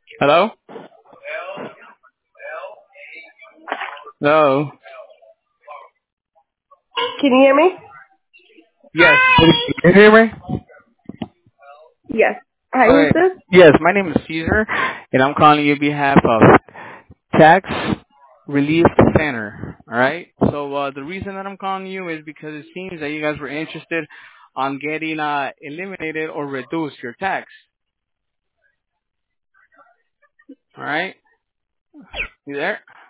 Hello? Hello? Can you hear me? Yes. Can you hear me? Yes. Hi, who's Okay. this? Yes, my name is Caesar, and I'm calling you on behalf of Tax Relief Center. All right. So the reason that I'm calling you is because it seems that you guys were interested on getting eliminated or reduced your tax. All right. You there?